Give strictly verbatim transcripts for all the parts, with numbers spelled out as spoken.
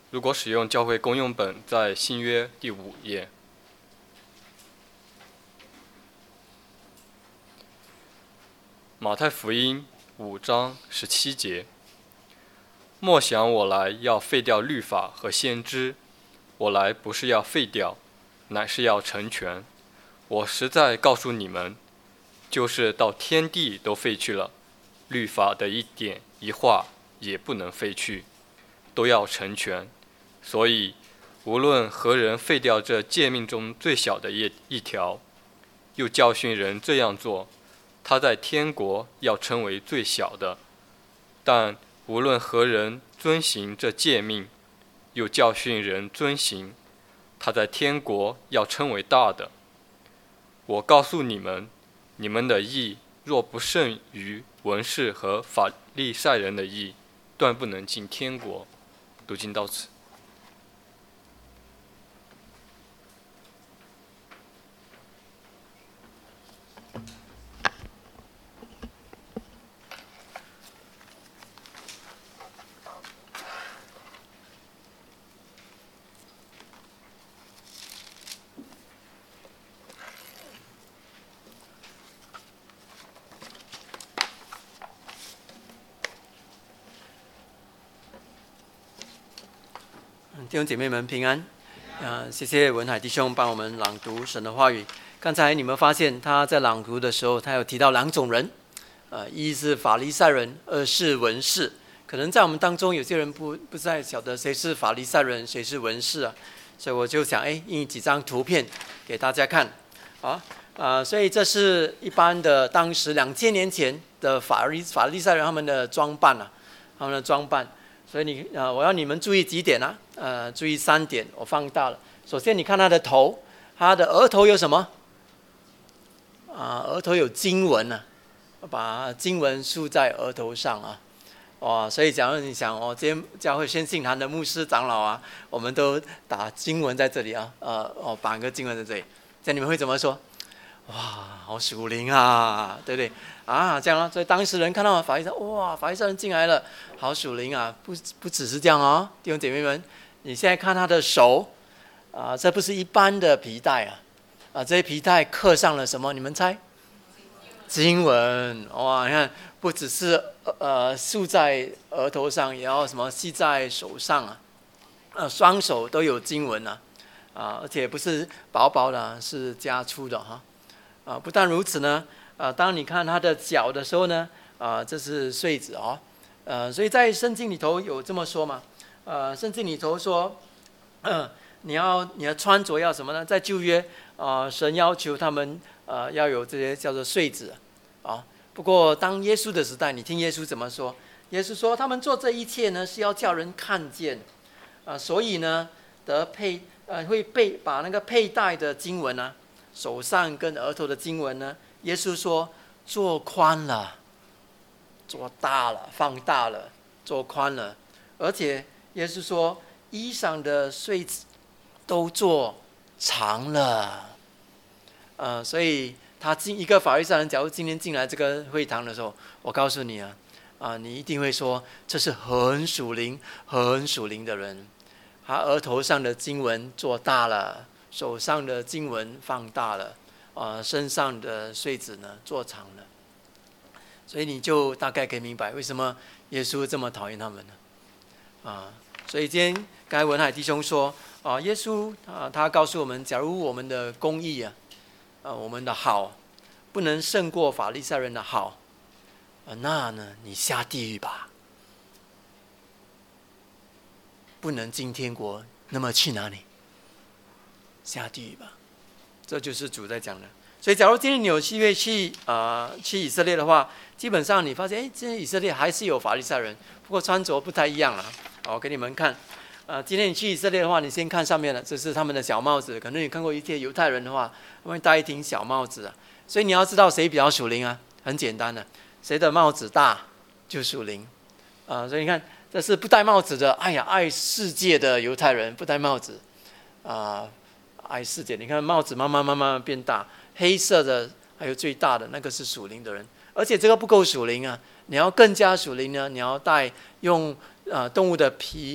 如果使用教会公用本，在新约第五页。马太福音五章十七节：莫想我来要废掉律法和先知，我来不是要废掉，乃是要成全。我实在告诉你们，就是到天地都废去了，律法的一点一画也不能废去，都要成全。所以无论何人废掉这诫命中最小的一一条，又教训人这样做，他在天国要称为最小的；但无论何人遵行这诫命，又教训人遵行，他在天国要称为大的。我告诉你们，你们的义若不胜于文士和法利赛人的义，断不能进天国。读经到此。 弟兄姐妹们平安，呃，谢谢文海弟兄帮我们朗读神的话语。刚才你们发现他在朗读的时候，他有提到两种人，呃，一是法利赛人，二是文士。可能在我们当中有些人不不太晓得谁是法利赛人，谁是文士啊，所以我就想，哎，印几张图片给大家看，啊，呃，所以这是一般的当时两千年前的法利法利赛人他们的装扮啊，他们的装扮。所以你呃，我要你们注意几点啊？呃，注意三点，我放大了。首先，你看他的头，他的额头有什么？啊、呃，额头有经文啊，把经文竖在额头上啊。哇，所以假如你想，哦，今天教会宣信堂的牧师长老啊，我们都打经文在这里啊，呃，哦，绑个经文在这里，这样你们会怎么说？哇，好属灵啊，对不对？啊，这样啊，所以当时人看到法利赛，哇，法利赛人进来了，好属灵啊！不不只是这样哦，弟兄姐妹们，你现在看他的手，啊，这不是一般的皮带啊，啊，这些皮带刻上了什么？你们猜？经文，哇，你看，不只是呃竖在额头上，也要什么系在手上啊，呃，双手都有经文啊，啊，而且不是薄薄的，是加粗的哈。啊，不但如此呢，啊，当你看他的脚的时候呢，啊，这是穗子哦，呃，所以在圣经里头有这么说嘛，呃，圣经里头说，嗯、呃，你要你的穿着要什么呢？在旧约啊、呃，神要求他们呃要有这些叫做穗子啊。不过当耶稣的时代，你听耶稣怎么说？耶稣说他们做这一切呢，是要叫人看见，啊、呃，所以呢，得佩呃会被把那个佩戴的经文呢。手上跟额头的经文呢，耶稣说做宽了，做大了，放大了，做宽了，而且耶稣说衣裳的穗子都做长了，呃，所以他进一个法利赛人，假如今天进来这个会堂的时候，我告诉你啊，啊、呃，你一定会说这是很属灵、很属灵的人，他额头上的经文做大了。手上的经文放大了，啊、呃，身上的穗子呢做长了，所以你就大概可以明白为什么耶稣这么讨厌他们呢？啊，所以今天刚才文海弟兄说，啊，耶稣啊，他告诉我们，假如我们的公义啊，啊，我们的好，不能胜过法利赛人的好，啊，那呢，你下地狱吧，不能进天国，那么去哪里？下地狱吧，这就是主在讲的。所以，假如今天你有机会去啊、呃、去以色列的话，基本上你发现，哎，今天以色列还是有法利赛人，不过穿着不太一样了。好，我给你们看，呃，今天你去以色列的话，你先看上面的，这是他们的小帽子。可能你看过一些犹太人的话，他们戴一顶小帽子啊。所以你要知道谁比较属灵啊？很简单的，谁的帽子大就属灵啊、呃。所以你看，这是不戴帽子的，哎呀，爱世界的犹太人不戴帽子啊。呃爱世界，你看帽子慢慢慢慢变大，黑色的还有最大的那个是属灵的人，而且这个不够属灵啊，你要更加属灵呢，你要戴用呃动物的皮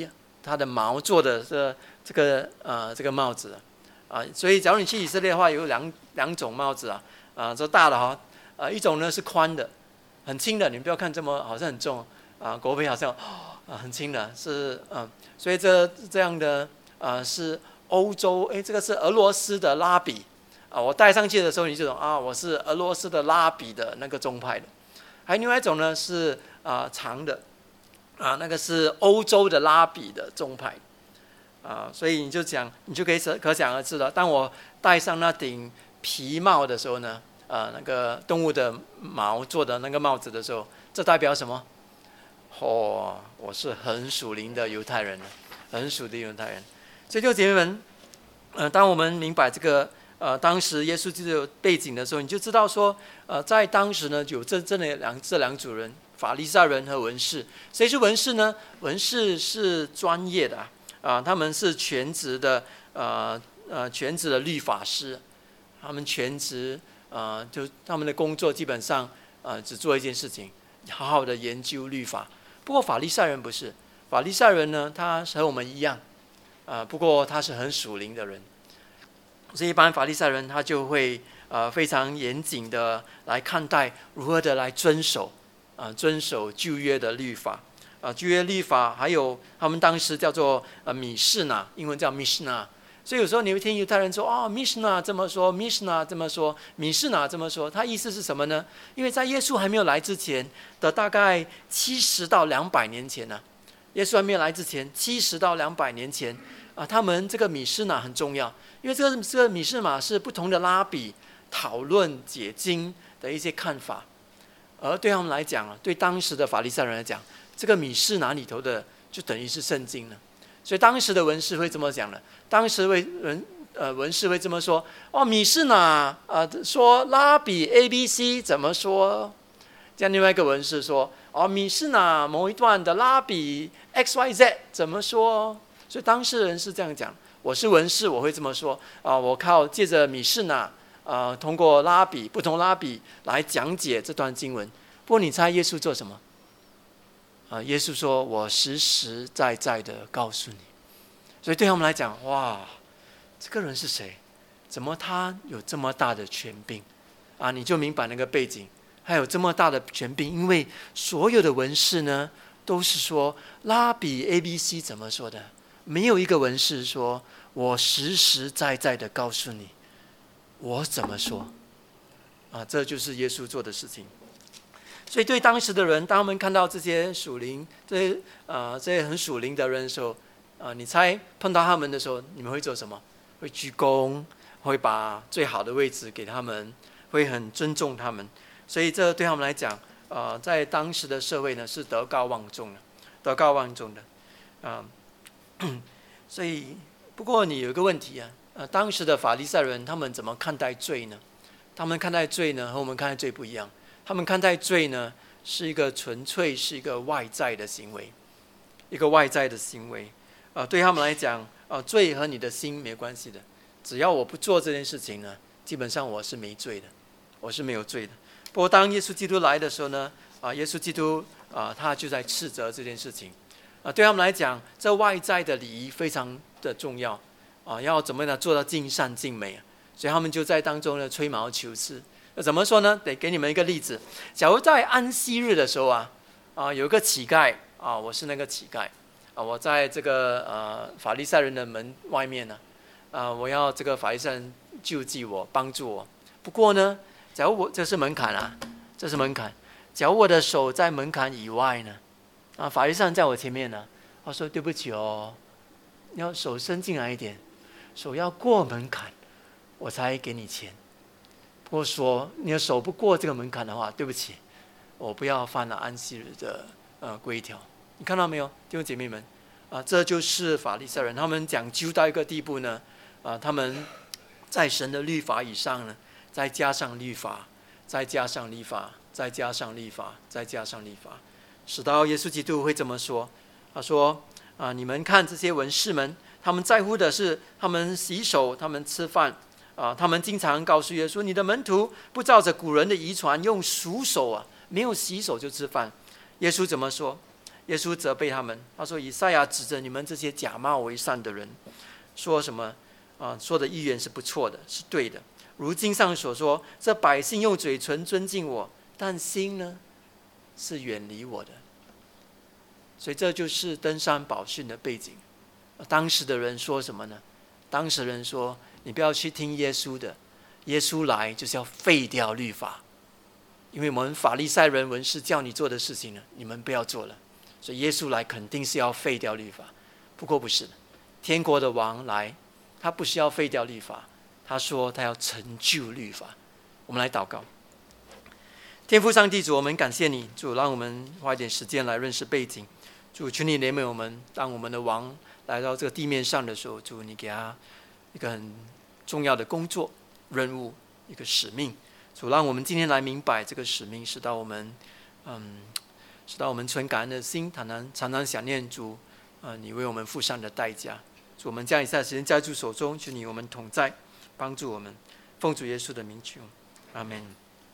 它的毛做的这这个呃这个帽子啊，所以假如你去以色列的话，有两两种帽子啊，啊，这大的哈，啊一种呢是宽的，很轻的，你不要看这么好像很重啊，国徽好像啊很轻的，是嗯，所以这这样的啊是欧洲，哎，这个是俄罗斯的拉比啊，我戴上去的时候你就懂啊，我是俄罗斯的拉比的那个宗派的，还有另外一种呢是啊长的。啊，那个是欧洲的拉比的宗派，啊，所以你就讲，你就可以可想而知了。当我戴上那顶皮帽的时候呢，呃，那个动物的毛做的那个帽子的时候，这代表什么？哦，我是很属灵的犹太人，很属灵的犹太人。所以，就姐妹们，呃，当我们明白这个呃当时耶稣基督的背景的时候，你就知道说，呃，在当时呢，有这这两这两组人。法利赛人和文士，谁是文士呢？文士是专业的啊、呃，他们是全职的，呃呃，全职的律法师，他们全职，呃，就他们的工作基本上，呃，只做一件事情，好好的研究律法。不过法利赛人不是，法利赛人呢，他和我们一样，啊、呃，不过他是很属灵的人，所以一般法利赛人他就会呃非常严谨的来看待如何的来遵守。啊，遵守旧约的律法，啊，旧约律法还有他们当时叫做呃米士那，英文叫 Mishnah， 所以有时候你会听犹太人说哦 Mishnah 这么说 ，Mishnah 这么说，米士那这么说，它意思是什么呢？因为在耶稣还没有来之前的大概七十到两百年前呢、啊，耶稣还没有来之前七十到两百年前啊，他们这个米士那很重要，因为这个这个米士那是不同的拉比讨论解经的一些看法。而对他们来讲啊，对当时的法利赛人来讲，这个米士那里头的就等于是圣经了。所以当时的文士会这么讲的，当时为人呃文士会这么说：哦，米士那啊、呃、说拉比 A B C 怎么说？这样另外一个文士说：哦，米士那某一段的拉比 X Y Z 怎么说？所以当事人是这样讲。我是文士，我会这么说啊、呃，我靠借着米士那。呃，通过拉比不同拉比来讲解这段经文。不过你猜耶稣做什么？啊、呃，耶稣说：“我实实在在的告诉你。”所以对他们来讲，哇，这个人是谁？怎么他有这么大的权柄？啊，你就明白那个背景，还有这么大的权柄，因为所有的文士呢，都是说拉比 A B C 怎么说的，没有一个文士说我实实在在的告诉你。我怎么说？啊，这就是耶稣做的事情。所以对当时的人，当他们看到这些属灵、这些呃这些很属灵的人的时候，啊，你猜碰到他们的时候，你们会做什么？会鞠躬，会把最好的位置给他们，会很尊重他们。所以这对他们来讲，呃，在当时的社会呢，是德高望重的，德高望重的，啊、呃，所以不过你有一个问题啊。呃，当时的法利赛人他们怎么看待罪呢？他们看待罪呢和我们看待罪不一样。他们看待罪呢是一个纯粹是一个外在的行为，一个外在的行为。呃，对他们来讲，呃，罪和你的心没关系的。只要我不做这件事情呢，基本上我是没罪的，我是没有罪的。不过当耶稣基督来的时候呢，啊、呃，耶稣基督啊、呃，他就在斥责这件事情。啊、呃，对他们来讲，这外在的礼仪非常的重要。啊，要怎么样做到尽善尽美啊？所以他们就在当中呢吹毛求疵。那怎么说呢？得给你们一个例子。假如在安息日的时候啊，啊有个乞丐啊，我是那个乞丐啊，我在这个呃法利赛人的门外面呢，啊我要这个法利赛人救济我，帮助我。不过呢，假如我这是门槛啊，这是门槛。假如我的手在门槛以外呢，啊法利赛人在我前面呢，他说对不起哦，你要手伸进来一点。手要过门槛，我才给你钱。不过说你的手不过这个门槛的话，对不起，我不要犯了安息日的呃规条。你看到没有，弟兄姐妹们啊、呃，这就是法利赛人，他们讲究到一个地步呢，啊、呃，他们在神的律法以上呢，再加上律法，再加上律法，再加上律法，再加上律法，使到耶稣基督会这么说。他说啊、呃，你们看这些文士们。他们在乎的是他们洗手，他们吃饭，啊、呃，他们经常告诉耶稣：“你的门徒不照着古人的遗传，用熟手啊，没有洗手就吃饭。”耶稣怎么说？ 耶稣责备他们，他说：“以赛亚指着你们这些假冒为善的人，说什么啊？说的意愿是不错的，是对的。如经上所说，这百姓用嘴唇尊敬我，但心呢，是远离我的。”所以这就是登山宝训的背景。当时的人说什么呢？当时人说：“你不要去听耶稣的，耶稣来就是要废掉律法，因为我们法利赛人文士叫你做的事情呢，你们不要做了。所以耶稣来肯定是要废掉律法。不过不是的，天国的王来，他不是要废掉律法，他说他要成就律法。”我们来祷告。天父上帝主，我们感谢你，主让我们花一点时间来认识背景。主，求你怜悯我们，当我们的王来到这个地面上的时候，主你给他一个很重要的工作任务，一个使命。主，让我们今天来明白这个使命，使到我们嗯使到我们存感恩的心，常常常常想念主，呃，你为我们付上的代价。主，我们将以下的时间交在主手中，求你我们同在，帮助我们，奉主耶稣的名求，阿们。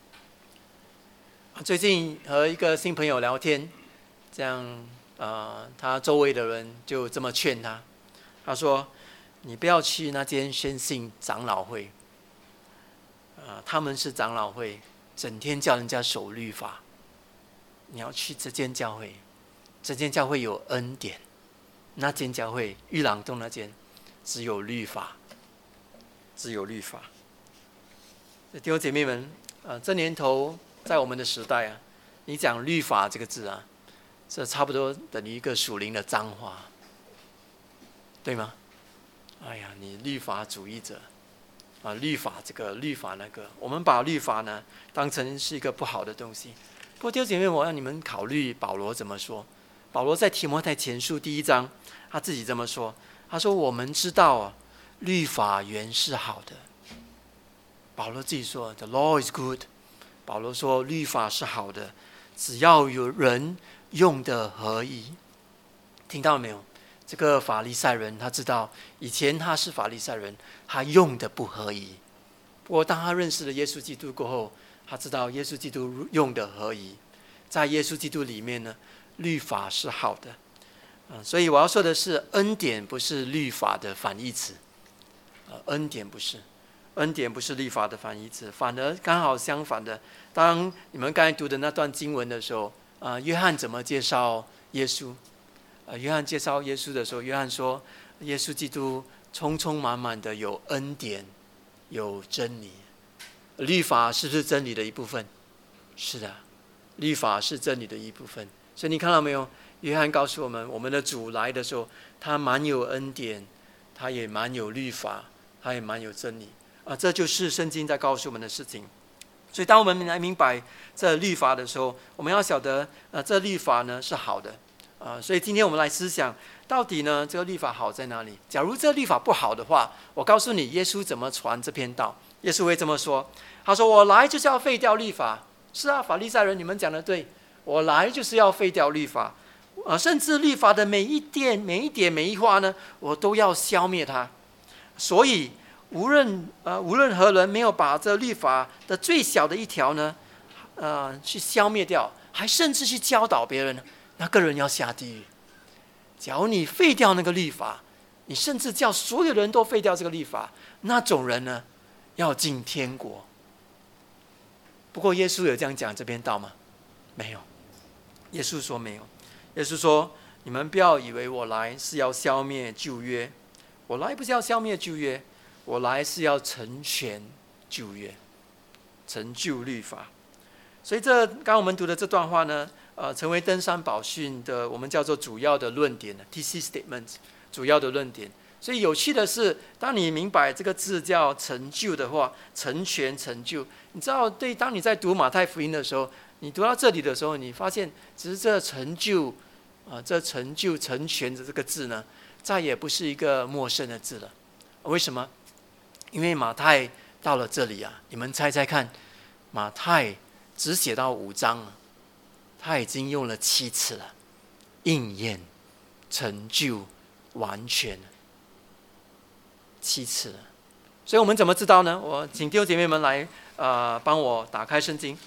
最近和一个新朋友聊天，这样呃，他周围的人就这么劝他，他说：“你不要去那间宣信长老会，呃，他们是长老会，整天叫人家守律法。你要去这间教会，这间教会有恩典，那间教会玉朗洞那间只有律法，只有律法。”弟兄姐妹们，呃，这年头在我们的时代啊，你讲律法这个字啊，这差不多等于一个属灵的脏话，对吗？哎呀，你律法主义者啊，律法这个律法那个，我们把律法呢当成是一个不好的东西。不过弟兄姐妹，我让你们考虑保罗怎么说。保罗在提摩太前书第一章，他自己这么说，他说：“我们知道啊，律法原是好的。”保罗自己说 ：“The law is good。”保罗说，律法是好的，只要有人用的合宜。听到了没有？这个法利赛人他知道，以前他是法利赛人，他用的不合宜。不过当他认识了耶稣基督过后，他知道耶稣基督用的合宜。在耶稣基督里面呢，律法是好的。嗯，所以我要说的是，恩典不是律法的反义词。呃，恩典不是。恩典不是律法的反义词，反而刚好相反的。当你们刚才读的那段经文的时候，啊、呃，约翰怎么介绍耶稣？呃，约翰介绍耶稣的时候，约翰说，耶稣基督充充满满的有恩典，有真理。律法是不是真理的一部分？是的，律法是真理的一部分。所以你看到没有？约翰告诉我们，我们的主来的时候，他蛮有恩典，他也蛮有律法，他也蛮有真理。啊，这就是圣经在告诉我们的事情。所以当我们来明白这律法的时候，我们要晓得，呃，这律法呢是好的。啊，所以今天我们来思想，到底呢这个律法好在哪里？假如这律法不好的话，我告诉你，耶稣怎么传这篇道？耶稣会这么说，他说：“我来就是要废掉律法。”是啊，法利赛人，你们讲的对，我来就是要废掉律法。啊，甚至律法的每一点、每一点、每一画呢，我都要消灭它。所以。无论呃无论何人没有把这律法的最小的一条呢，呃去消灭掉，还甚至去教导别人，那个人要下地狱。假如你废掉那个律法，你甚至叫所有人都废掉这个律法，那种人呢，要进天国。不过耶稣有这样讲这篇道吗？没有。耶稣说没有。耶稣说：“你们不要以为我来是要消灭旧约，我来不是要消灭旧约。”我来是要成全旧约，成就律法。所以这刚刚我们读的这段话呢，呃，成为登山宝训的我们叫做主要的论点 T C statement， 主要的论点。所以有趣的是，当你明白这个字叫成就的话，成全成就，你知道，对，当你在读马太福音的时候，你读到这里的时候，你发现只是这成就，啊、呃，这成就成全的这个字呢，再也不是一个陌生的字了。为什么？因为马太到了这里啊，你们猜猜看，马太只写到五章了，他已经用了七次了，应验、成就、完全了，七次了。所以我们怎么知道呢？我请弟兄姐妹们来呃帮我打开圣经，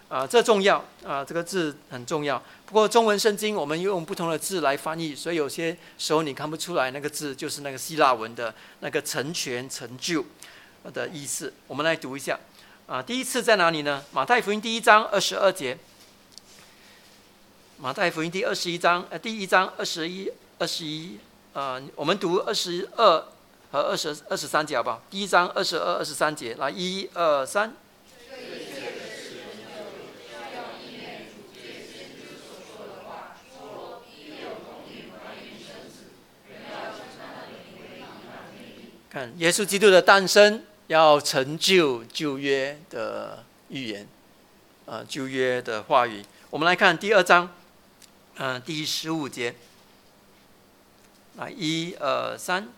啊，这重要啊，这个字很重要。不过中文圣经我们用不同的字来翻译，所以有些时候你看不出来那个字就是那个希腊文的那个成全、成就的意思。我们来读一下啊，第一次在哪里呢？马太福音第一章二十二节。马太福音第二十一章，呃，第一章二十一、二十一，呃，我们读二十二和二十二十三节好不好？第一章二十二、二十三节，来，一二三。看耶稣基督的诞生，要成就旧约的预言，呃，旧约的话语。我们来看第二章，嗯、呃，第十五节。来，一二三。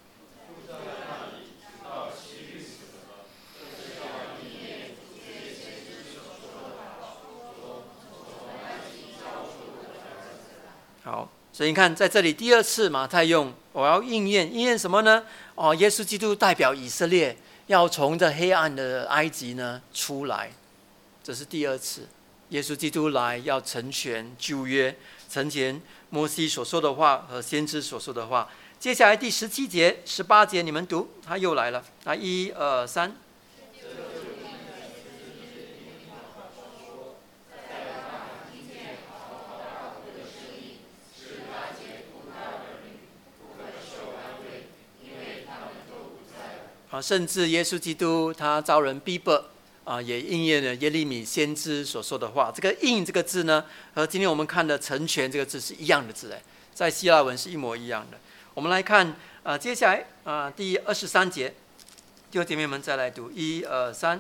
好，所以你看，在这里第二次马太用我要应验，应验什么呢？哦，耶稣基督代表以色列要从这黑暗的埃及呢出来，这是第二次。耶稣基督来要成全旧约，成全摩西所说的话和先知所说的话。接下来第十七节、十八节，你们读，他又来了。来，一二三。啊，甚至耶稣基督他遭人逼迫，啊，也应验了耶利米先知所说的话。这个“应”这个字呢，和今天我们看的“成全”这个字是一样的字，哎，在希腊文是一模一样的。我们来看，啊，接下来啊，第二十三节，弟兄姐妹们再来读，一二三。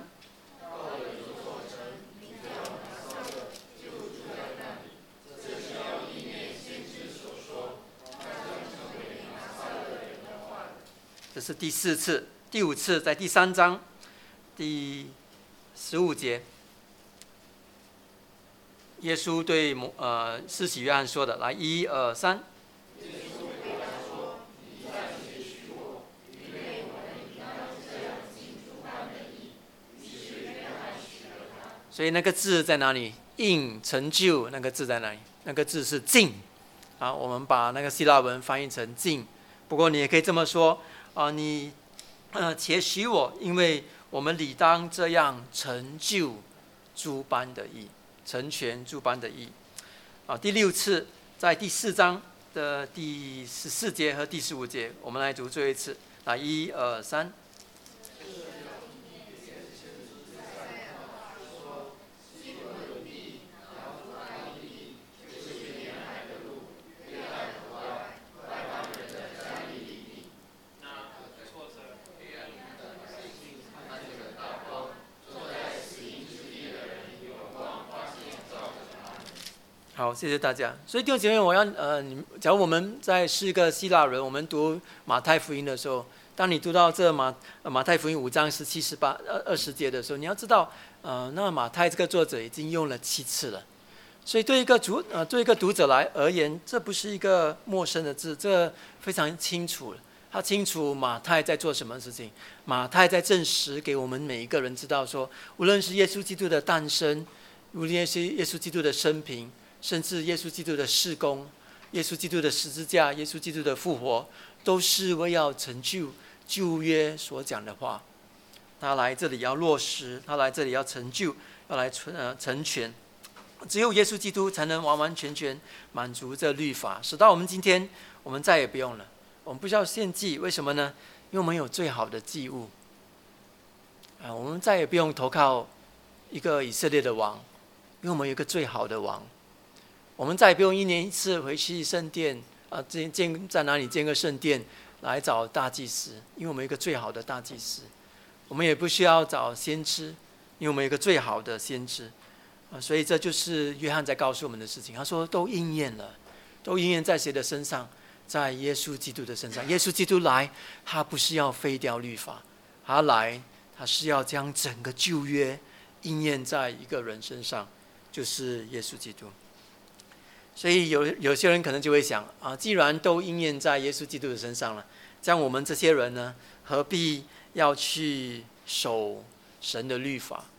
这是第四次。第五次在第三章第十五节，耶稣对呃施洗约翰说的，来，一二三。所以那个字在哪里？应成就那个字在哪里？那个字是尽啊，我们把那个希腊文翻译成尽。不过你也可以这么说啊，你。呃，且许我，因为我们理当这样成就诸般的义，成全诸般的义。啊，第六次在第四章的第十四节和第十五节，我们来读最后一次。来，一二三。好，谢谢大家。所以弟兄姐妹，我要呃，你假如我们在是一个希腊人，我们读马太福音的时候，当你读到这马马太福音五章十七、十八、二二十节的时候，你要知道，呃，那马太这个作者已经用了七次了。所以对一个读呃对一个读者来而言，这不是一个陌生的字，这非常清楚了。他清楚马太在做什么事情，马太在证实给我们每一个人知道说，无论是耶稣基督的诞生，无论是耶稣基督的生平。甚至耶稣基督的事工，耶稣基督的十字架，耶稣基督的复活，都是为要成就旧约所讲的话。他来这里要落实，他来这里要成就，要来成呃成全。只有耶稣基督才能完完全全满足这律法，使到我们今天我们再也不用了，我们不需要献祭，为什么呢？因为我们有最好的祭物。啊，我们再也不用投靠一个以色列的王，因为我们有一个最好的王。我们再也不用一年一次回去圣殿啊，建建在哪里建个圣殿来找大祭司，因为我们有一个最好的大祭司。我们也不需要找先知，因为我们有一个最好的先知啊，所以这就是约翰在告诉我们的事情。他说都应验了，都应验在谁的身上？在耶稣基督的身上。耶稣基督来，他不是要废掉律法，他来，他是要将整个旧约应验在一个人身上，就是耶稣基督。所以有有些人可能就会想啊，既然都应验在耶稣基督的身上了，这样我们这些人呢，何必要去守神的律法？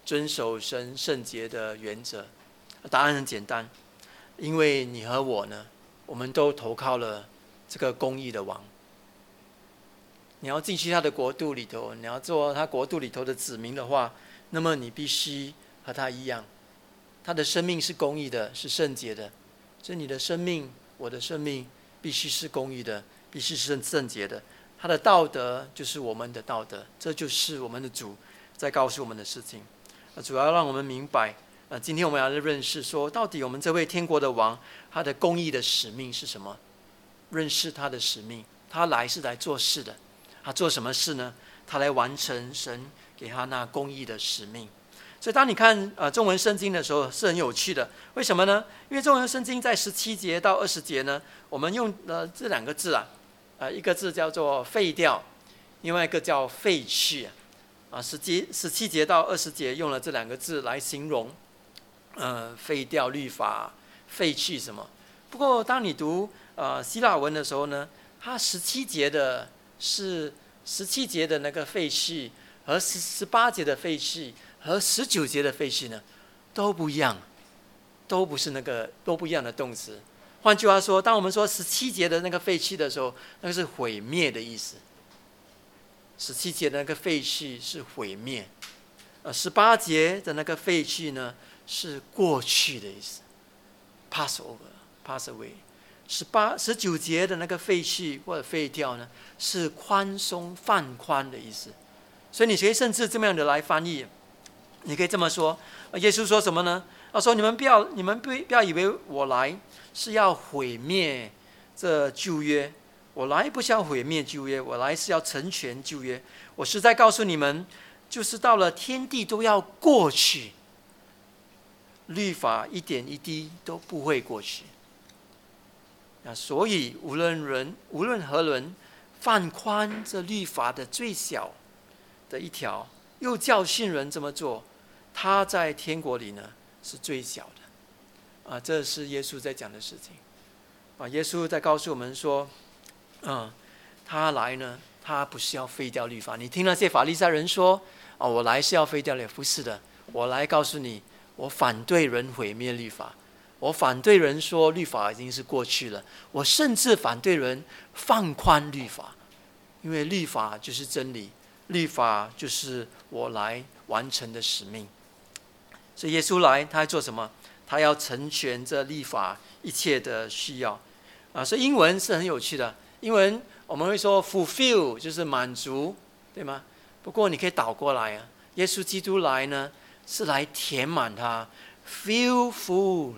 遵守神圣洁的原则？答案很简单，因为你和我呢，我们都投靠了这个公义的王。你要进去他的国度里头，你要做他国度里头的子民的话，那么你必须和他一样，他的生命是公义的，是圣洁的。所以你的生命，我的生命必须是公义的，必须是圣洁的。他的道德就是我们的道德，这就是我们的主在告诉我们的事情。主要让我们明白，呃，今天我们要认识说，到底我们这位天国的王，他的公义的使命是什么？认识他的使命，他来是来做事的。他做什么事呢？他来完成神给他那公义的使命。所以当你看呃中文圣经的时候是很有趣的，为什么呢？因为中文圣经在十七节到二十节呢，我们用了这两个字啊，呃一个字叫做废掉，另外一个叫废去啊。十七十七节到二十节用了这两个字来形容，呃废掉律法，废去什么？不过当你读呃希腊文的时候呢，它十七节的是十七节的那个废去和十十八节的废去和十九节的废去呢，都不一样，都不是那个都不一样的动词。换句话说，当我们说十七节的那个废去的时候，那个是毁灭的意思。十七节的那个废去是毁灭，呃，十八节的那个废去呢是过去的意思 ，pass over，pass away。十八、十九节的那个废去或者废掉呢，是宽松、放宽的意思。所以你可以甚至这么样的来翻译，你可以这么说：耶稣说什么呢？他说：“你们不要，你们不不要以为我来是要毁灭这旧约，我来不是要毁灭旧约，我来是要成全旧约。我是在告诉你们，就是到了天地都要过去，律法一点一滴都不会过去。”啊，所以无论人无论何人放宽这律法的最小的一条，又教训人这么做，他在天国里呢是最小的。啊，这是耶稣在讲的事情。啊，耶稣在告诉我们说，嗯，他来呢，他不是要废掉律法。你听那些法利赛人说，啊，我来是要废掉律法，不是的，我来告诉你，我反对人毁灭律法。我反对人说律法已经是过去了，我甚至反对人放宽律法，因为律法就是真理，律法就是我来完成的使命。所以耶稣来，他要做什么？他要成全这律法一切的需要啊。所以英文是很有趣的，英文我们会说 fulfill 就是满足，对吗？不过你可以倒过来啊，耶稣基督来呢是来填满它 ，fill full。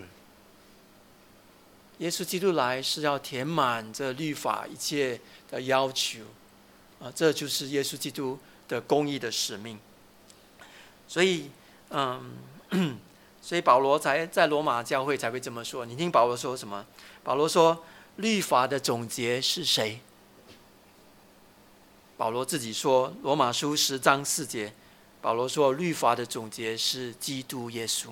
耶稣基督来是要填满这律法一切的要求，啊，这就是耶稣基督的公义的使命。所以，嗯，所以保罗才在罗马教会才会这么说。你听保罗说什么？保罗说，律法的总结是谁？保罗自己说，罗马书十章四节，保罗说，律法的总结是基督耶稣。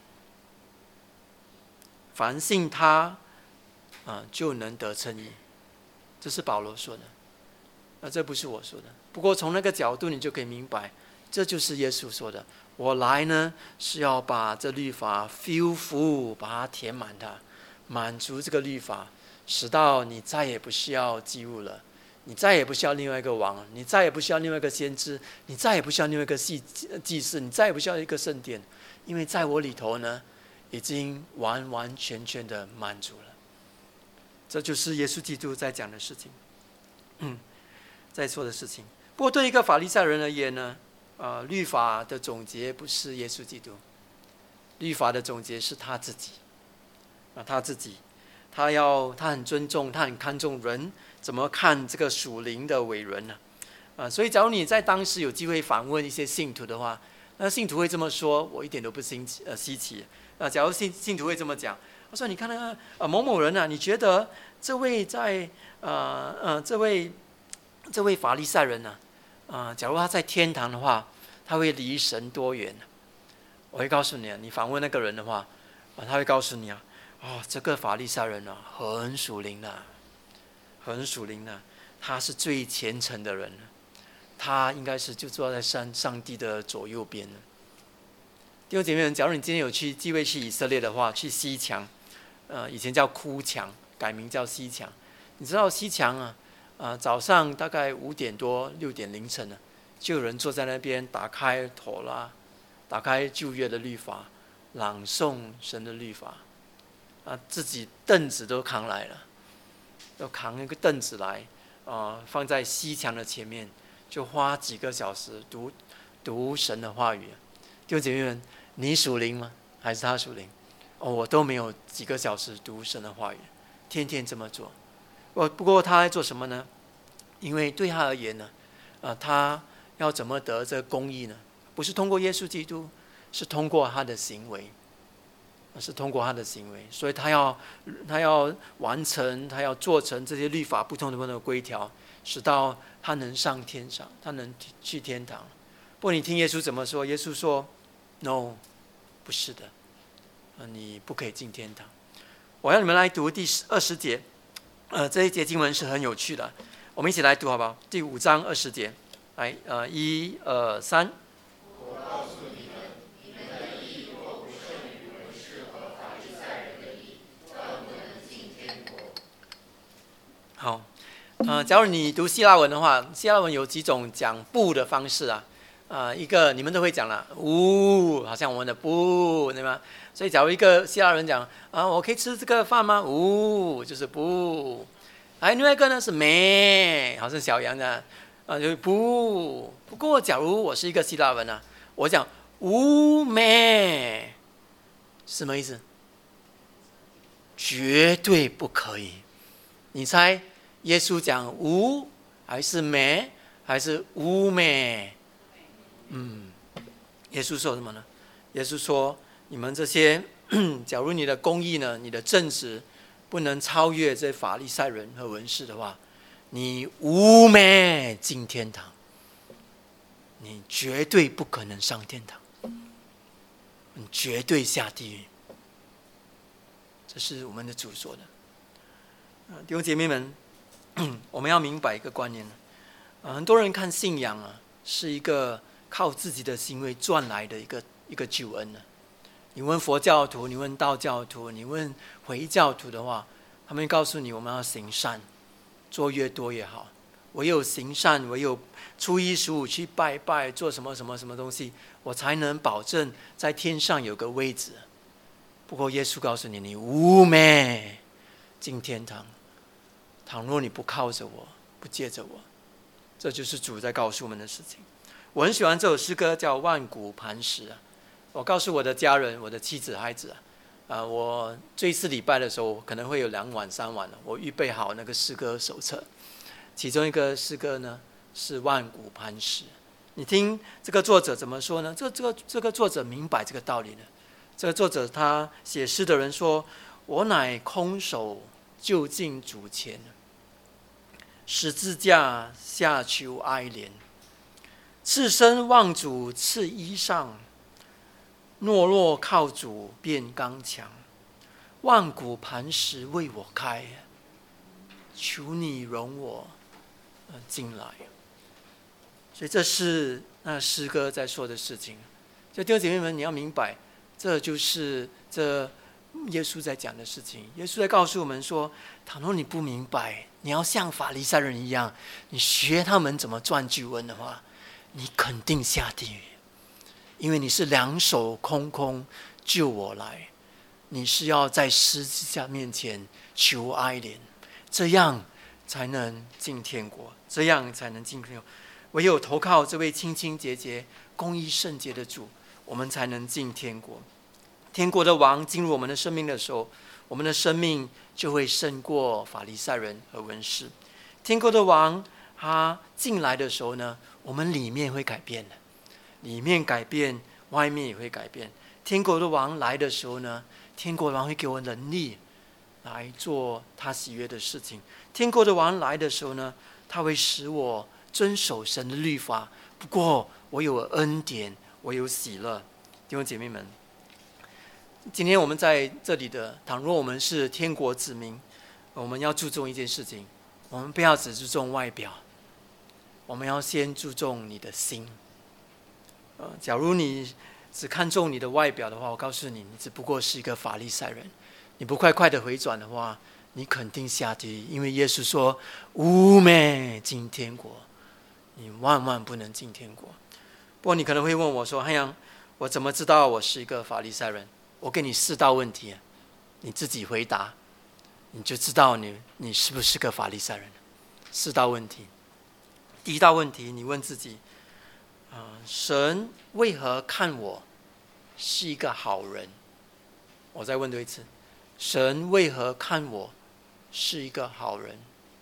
凡信他。啊，就能得称义，这是保罗说的，那这不是我说的。不过从那个角度，你就可以明白，这就是耶稣说的。我来呢，是要把这律法 fill full， 把它填满它，满足这个律法，使到你再也不需要祭物了，你再也不需要另外一个王，你再也不需要另外一个先知，你再也不需要另外一个祭祭司，你再也不需要一个圣殿，因为在我里头呢，已经完完全全的满足了。这就是耶稣基督在讲的事情，嗯，在说的事情。不过对一个法利赛人而言呢，呃，律法的总结不是耶稣基督，律法的总结是他自己，啊，他自己，他要他很尊重，他很看重人怎么看这个属灵的伟人呢？啊，所以假如你在当时有机会访问一些信徒的话，那信徒会这么说，我一点都不新奇呃稀奇。啊，假如信信徒会这么讲。他说：“你看那个呃某某人啊，你觉得这位在呃呃这位这位法利赛人呢、啊？呃，假如他在天堂的话，他会离神多远呢？”我会告诉你啊，你访问那个人的话，啊，他会告诉你啊，哦，这个法利赛人啊，很属灵的，很属灵的，他是最虔诚的人，他应该是就坐在上上帝的左右边。 弟兄姐妹们，假如你今天有去机会去以色列的话，去西墙，呃，以前叫哭墙，改名叫西墙。你知道西墙啊，呃，早上大概五点多、六点凌晨呢，就有人坐在那边，打开妥拉，打开旧约的律法，朗诵神的律法，啊，自己凳子都扛来了，要扛一个凳子来，啊、呃，放在西墙的前面，就花几个小时读读神的话语。弟兄姐妹们，你属灵吗？还是他属灵？哦，我都没有几个小时读神的话语，天天这么做。我不过他在做什么呢？因为对他而言呢，呃，他要怎么得这公义呢？不是通过耶稣基督，是通过他的行为，是通过他的行为。所以他要他要完成，他要做成这些律法不同的不同的规条，使到他能上天上，他能去天堂。不过你听耶稣怎么说？耶稣说 ：“No， 不是的，你不可以进天堂。”我要你们来读第二十节，呃，这一节经文是很有趣的，我们一起来读好不好？第五章二十节，来，呃，一、二、三。 我告诉你们，你们的义若不胜于文士和法利赛人的义，更不能进天国。 好，呃，假如你读希腊文的话，希腊文有几种讲不的方式啊。啊、呃，一个你们都会讲了，呜，好像我们的不，对吗？所以，假如一个希腊人讲啊，我可以吃这个饭吗？呜，就是不。还有另外一个呢是咩，好像小羊这样，啊，就是不。不过，假如我是一个希腊人啊，我讲呜咩，什么意思？绝对不可以。你猜，耶稣讲呜还是咩，还是呜咩？嗯，耶稣说什么呢？耶稣说：“你们这些，假如你的公义呢，你的正直不能超越这法利赛人和文士的话，你无咩进天堂，你绝对不可能上天堂，你绝对下地狱。”这是我们的主说的。弟兄姐妹们，我们要明白一个观念，很多人看信仰啊，是一个靠自己的行为赚来的一个一个救恩呢。你问佛教徒，你问道教徒，你问回教徒的话，他们告诉你，我们要行善，做越多越好。唯有行善，唯有初一十五去拜拜，做什么什么什么东西，我才能保证在天上有个位置。不过耶稣告诉你，你无咩进天堂。倘若你不靠着我，不借着我，这就是主在告诉我们的事情。我很喜欢这首诗歌，叫《万古磐石》啊。我告诉我的家人、我的妻子、孩子啊，啊，我这一次礼拜的时候可能会有两晚、三晚了。我预备好那个诗歌手册，其中一个诗歌呢是《万古磐石》。你听这个作者怎么说呢？这这个这个作者明白这个道理呢。这个作者他写诗的人说：“我乃空手就近主前，十字架下求哀怜。赤身望主赤衣裳，懦弱靠主变刚强。万古磐石为我开，求你容我进来。”所以这是那诗歌在说的事情。所以弟兄姐妹们，你要明白，这就是这耶稣在讲的事情。耶稣在告诉我们说，倘若你不明白，你要像法利赛人一样，你学他们怎么赚救恩的话，你肯定下地狱，因为你是两手空空救我来，你是要在十字架面前求哀怜，这样才能进天国，这样才能进天国。唯有投靠这位清清洁洁、公义圣洁的主，我们才能进天国。天国的王进入我们的生命的时候，我们的生命就会胜过法利赛人和文士。天国的王他进来的时候呢，我们里面会改变的，里面改变，外面也会改变。天国的王来的时候呢，天国的王会给我能力来做他喜悦的事情。天国的王来的时候呢，他会使我遵守神的律法。不过我有恩典，我有喜乐。弟兄姐妹们，今天我们在这里的，倘若我们是天国子民，我们要注重一件事情，我们不要只注重外表，我们要先注重你的心。呃，假如你只看重你的外表的话，我告诉你，你只不过是一个法利赛人。你不快快的回转的话，你肯定下地狱。因为耶稣说：“无美进天国，你万万不能进天国。”不过你可能会问我说：“汉阳，我怎么知道我是一个法利赛人？”我给你四道问题，你自己回答，你就知道你你是不是个法利赛人。四道问题。第一道问题，你问自己：呃、神为何看我是一个好人？我再问多一次，神为何看我是一个好人？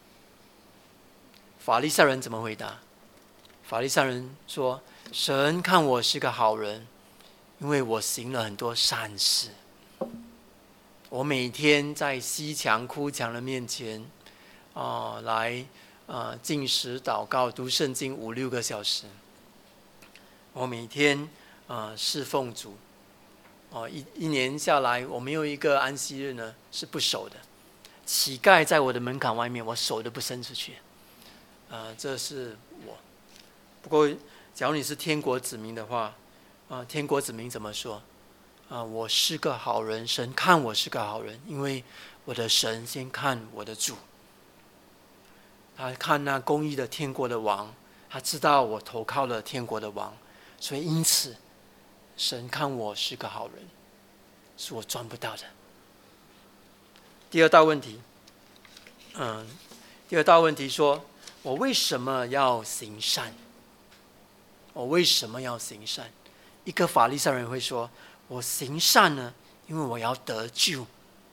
法利赛人怎么回答？法利赛人说：神看我是个好人，因为我行了很多善事。我每天在西墙哭墙的面前，呃、来呃进食祷告读圣经五六个小时。我每天呃侍奉主。哦，一一年下来，我没有一个安息日呢是不守的。乞丐在我的门槛外面，我手都不伸出去。呃，这是我。不过，假如你是天国子民的话，啊、呃，天国子民怎么说？啊、呃，我是个好人，神看我是个好人，因为我的神先看我的主。他看那公义的天国的王，他知道我投靠了天国的王，所以因此。神看我是个好人，是我赚不到的。第二道问题，嗯，第二道问题说，我为什么要行善？我为什么要行善？一个法利赛人会说，我行善呢，因为我要得救，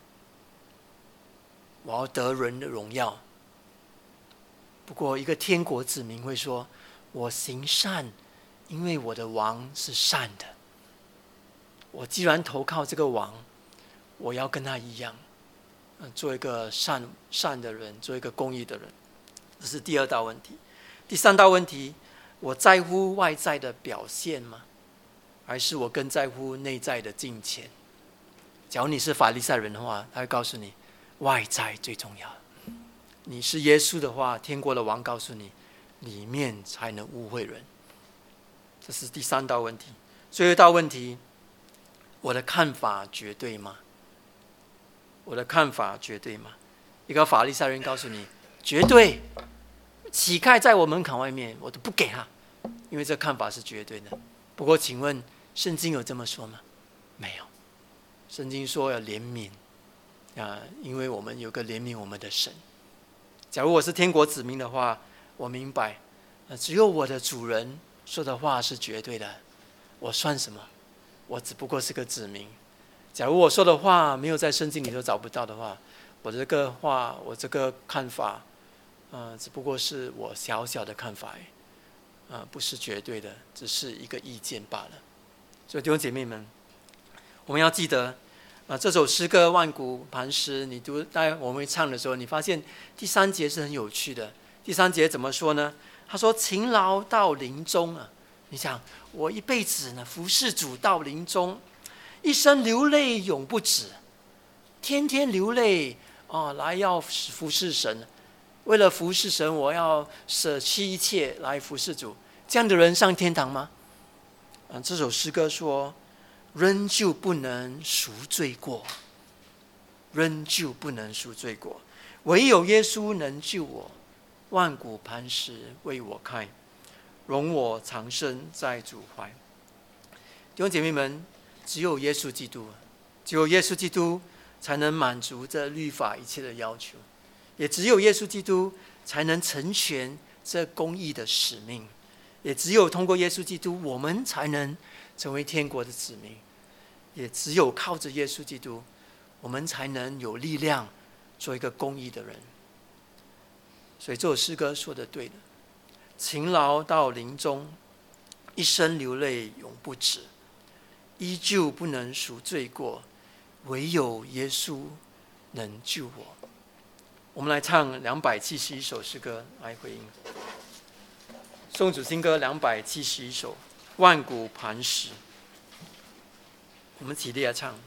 我要得人的荣耀。不过，一个天国子民会说，我行善，因为我的王是善的。我既然投靠这个王，我要跟他一样，做一个善善的人，做一个公义的人。这是第二道问题。第三道问题，我在乎外在的表现吗？还是我更在乎内在的金钱？假如你是法利赛人的话，他会告诉你，外在最重要。你是耶稣的话，天国的王告诉你，里面才能污秽人。这是第三道问题。最后一道问题。我的看法绝对吗？我的看法绝对吗？一个法利赛人告诉你，绝对。乞丐在我门槛外面，我都不给他，因为这看法是绝对的。不过，请问圣经有这么说吗？没有。圣经说要怜悯啊，因为我们有个怜悯我们的神。假如我是天国子民的话，我明白，只有我的主人说的话是绝对的，我算什么？我只不过是个子民。假如我说的话没有在圣经里头找不到的话，我这个话，我这个看法，呃，只不过是我小小的看法，呃，不是绝对的，只是一个意见罢了。所以弟兄姐妹们，我们要记得，呃，这首诗歌《万古磐石》，你读，待我们会唱的时候，你发现第三节是很有趣的。第三节怎么说呢？他说：“勤劳到临终啊。”你想，我一辈子呢服侍主到临终，一生流泪永不止，天天流泪啊，来要服侍神。为了服侍神，我要舍弃一切来服侍主。这样的人上天堂吗？啊，这首诗歌说，仍旧不能赎罪过，仍旧不能赎罪过，唯有耶稣能救我，万古磐石为我开。容我长生在主怀。弟兄姐妹们，只有耶稣基督，只有耶稣基督才能满足这律法一切的要求，也只有耶稣基督才能成全这公义的使命，也只有通过耶稣基督，我们才能成为天国的子民，也只有靠着耶稣基督，我们才能有力量做一个公义的人。所以这首诗歌说得对的，勤劳到临终，一生流泪永不止，依旧不能赎罪过，唯有耶稣能救我。我们来唱两百七十一首诗歌来回应。颂主新歌两百七十一首，万古磐石。我们起立来唱。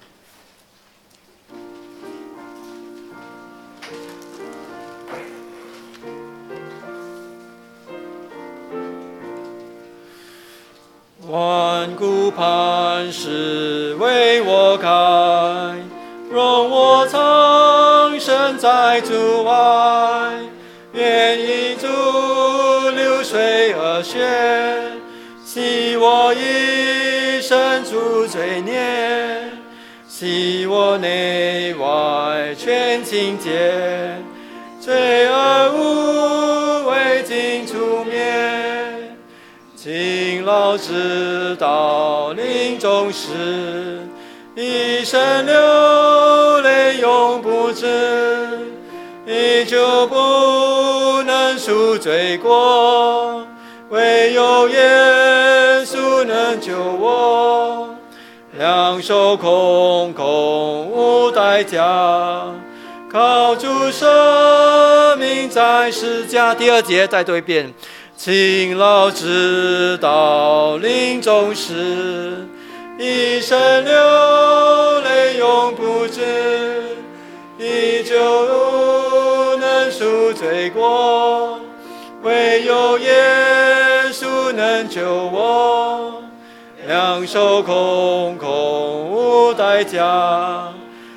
万万古磐石为我开，容我藏身在主外，愿以主流水而宣，洗我一生主罪孽，洗我内外全清洁，罪恶污秽尽除灭，勤劳直到临终时，一生流泪永不止，依旧不能赎罪过，唯有耶稣能救我，两手空空无代价，靠主生命在十架。第二节再读一遍，勤劳直到临终时，一生流泪永不止，依旧不能赎罪过，唯有耶稣能救我，两手空空无代价。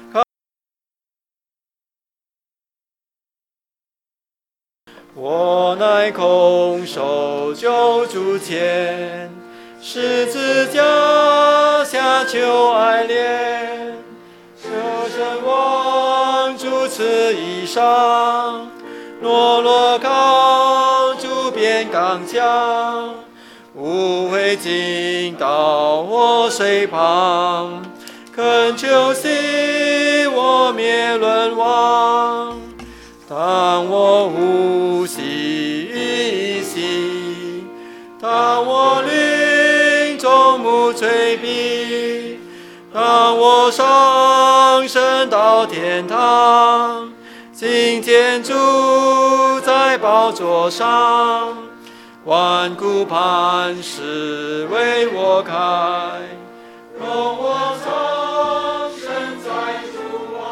我乃空手救主前，十字架下求爱怜，求神望主赐衣裳，落落靠主变刚强，无悔进到我水旁，恳求息我灭沦亡。当我呼吸一息，当我临终目垂闭，当我上升到天堂，今见主在宝座上，万古磐石为我开，容我藏身在主怀。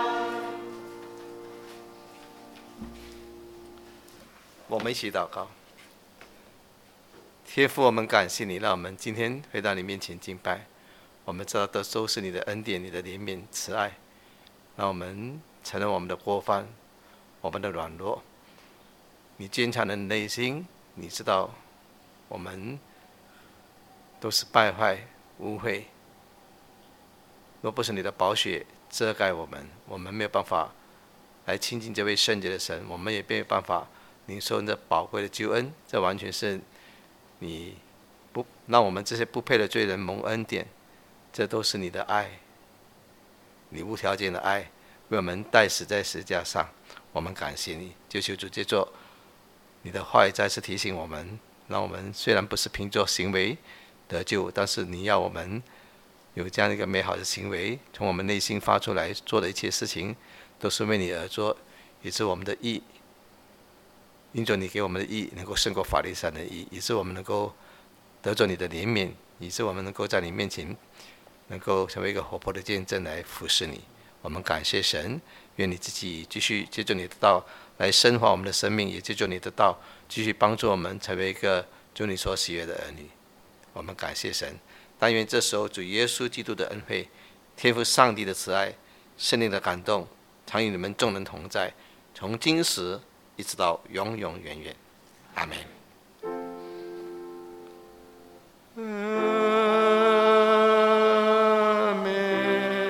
我们一起祷告。天父，我们感谢你，让我们今天回到你面前敬拜。我们知道这都是你的恩典，你的怜悯慈爱，让我们承认我们的过犯，我们的软弱。你坚强的内心，你知道我们都是败坏污秽，若不是你的宝血遮盖我们，我们没有办法来亲近这位圣洁的神，我们也没有办法领受这宝贵的救恩。这完全是你不让我们这些不配的罪人蒙恩典，这都是你的爱，你无条件的爱，为我们代死在十字架上。我们感谢你，就求主借着你的话语再次提醒我们，让我们虽然不是凭着行为得救，但是你要我们有这样一个美好的行为，从我们内心发出来，做的一切事情都是为你而做，以致我们的义，因着你给我们的义能够胜过法律上的义，以致我们能够得着你的怜悯，以致我们能够在你面前能够成为一个活泼的见证来服侍你。我们感谢神，愿你自己继续借着你的道来深化我们的生命，也借着你的道继续帮助我们成为一个主你所喜悦的儿女。我们感谢神，但愿这时候主耶稣基督的恩惠、天父上帝的慈爱、圣灵的感动，常与你们众人同在，从今时一直到永永远远。阿们。